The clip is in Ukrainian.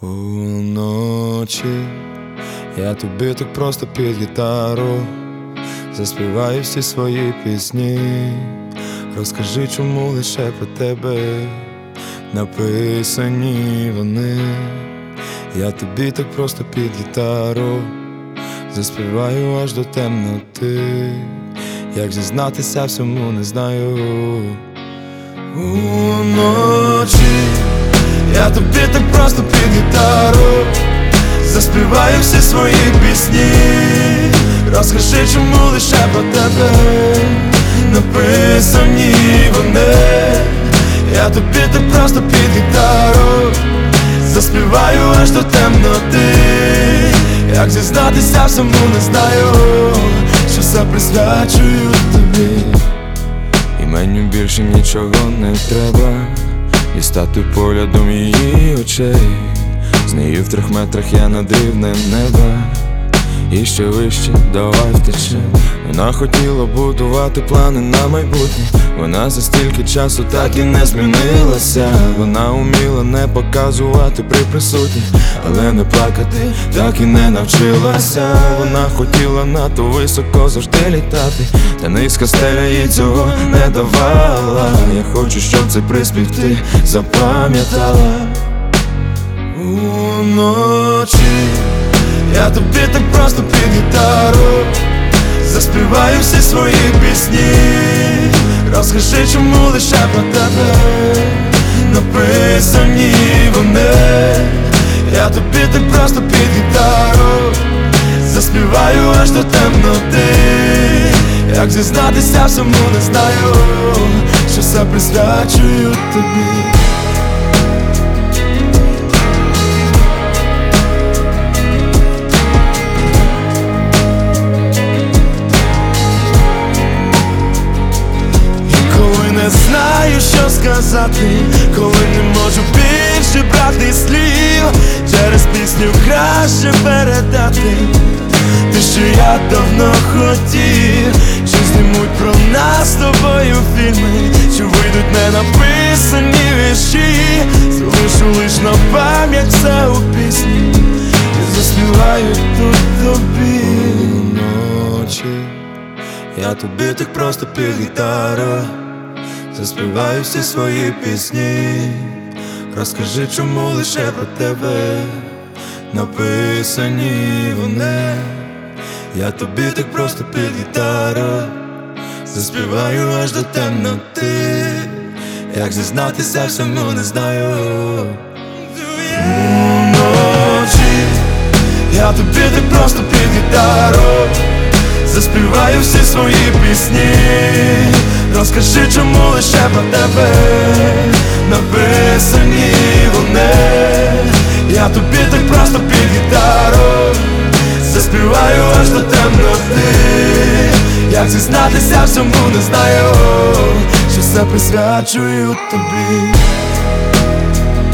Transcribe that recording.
Уночі я тобі так просто під гітару заспіваю всі свої пісні. Розкажи, чому лише про тебе написані вони. Я тобі так просто під гітару заспіваю аж до темноти. Як зізнатися всьому не знаю. Уночі я тобі так просто під гітару заспіваю всі свої пісні. Розкажи, чому лише про тебе написані вони. Я тобі так просто під гітару заспіваю аж до темноти. Як зізнатися всьому не знаю, що все присвячую тобі. І мені більше нічого не треба, і стати поглядом її очей. З нею в 3 метрах я над рівнем неба, і ще вище, давай втечем. Вона хотіла будувати плани на майбутнє. Вона за стільки часу так і не змінилася. Вона уміла не показувати при присутніх, але не плакати так і не навчилася. Вона хотіла надто високо завжди літати, та низька стеля їй цього не давала. Я хочу, щоб цей приспів ти запам'ятала. Уночі я тобі так просто під гітару заспіваю всі свої пісні. Розкажи, чому лише про тебе написані вони. Я тобі так просто під гітару заспіваю аж до темноти. Як зізнатися всьому не знаю, що все присвячую тобі. Не знаю, що сказати, коли не можу більше брати слів. Через пісню краще передати те, що я давно хотів. Що знімуть про нас з тобою фільми, що вийдуть не написані вірші. Залишу лиш на пам'ять все у пісні і заспіваю тут тобі. Вночі я тобі так просто під гітару заспіваю всі свої пісні. Розкажи, чому лише про тебе написані вони. Я тобі так просто під гітару заспіваю аж до темноти. Як зізнатися всьому не знаю. Уночі я тобі так просто під гітару заспіваю всі свої пісні. Розкажи, чому лише про тебе написані вони. Я тобі так просто під гітару заспіваю аж до темноти. Як зізнатися всьому не знаю, що все присвячую тобі.